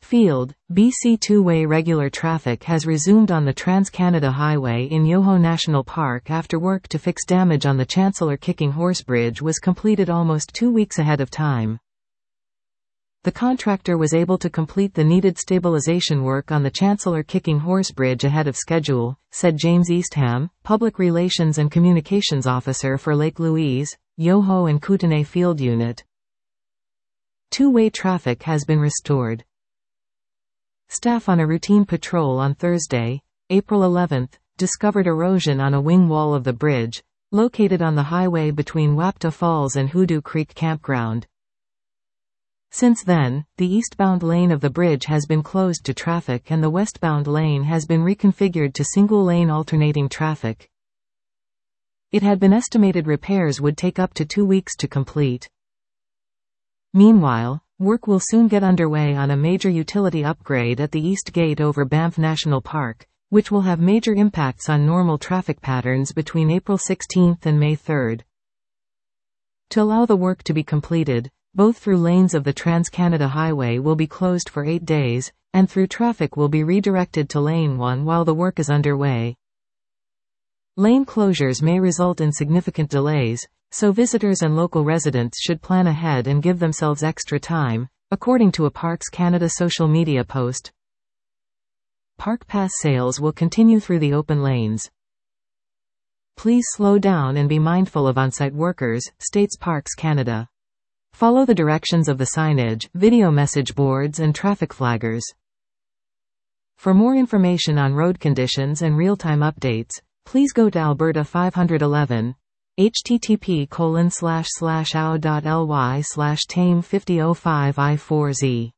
Field, BC two-way regular traffic has resumed on the Trans-Canada Highway in Yoho National Park after work to fix damage on the Chancellor Kicking Horse Bridge was completed almost 2 weeks ahead of time. The contractor was able to complete the needed stabilization work on the Chancellor Kicking Horse Bridge ahead of schedule, said James Eastham, Public Relations and Communications Officer for Lake Louise, Yoho and Kootenay Field Unit. Two-way traffic has been restored. Staff on a routine patrol on Thursday, April 11, discovered erosion on a wing wall of the bridge, located on the highway between Wapta Falls and Hoodoo Creek Campground. Since then, the eastbound lane of the bridge has been closed to traffic and the westbound lane has been reconfigured to single-lane alternating traffic. It had been estimated repairs would take up to 2 weeks to complete. Meanwhile, work will soon get underway on a major utility upgrade at the East Gate over Banff National Park, which will have major impacts on normal traffic patterns between April 16 and May 3. To allow the work to be completed, both through lanes of the Trans-Canada Highway will be closed for 8 days, and through traffic will be redirected to Lane 1 while the work is underway. Lane closures may result in significant delays, so visitors and local residents should plan ahead and give themselves extra time, according to a Parks Canada social media post. Park pass sales will continue through the open lanes. Please slow down and be mindful of on-site workers, states Parks Canada. Follow the directions of the signage, video message boards and traffic flaggers. For more information on road conditions and real-time updates, please go to Alberta 511. http://ao.ly/tame5005i4z